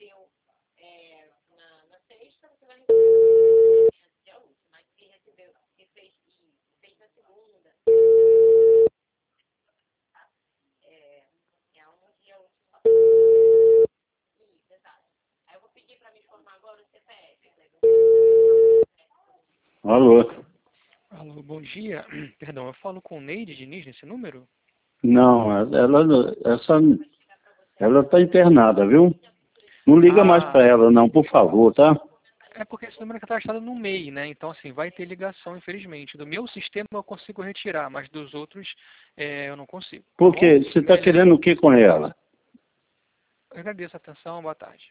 Alô? Alô, bom dia. Perdão, eu falo com Neide Diniz nesse número? Não, ela está internada, viu? Não liga mais para ela não, por favor, tá? É porque esse número está cadastrado no MEI, né? Então, assim, vai ter ligação, infelizmente. Do meu sistema eu consigo retirar, mas dos outros eu não consigo. Tá Por bom? quê? Você está querendo o que com ela? Eu agradeço a atenção, boa tarde.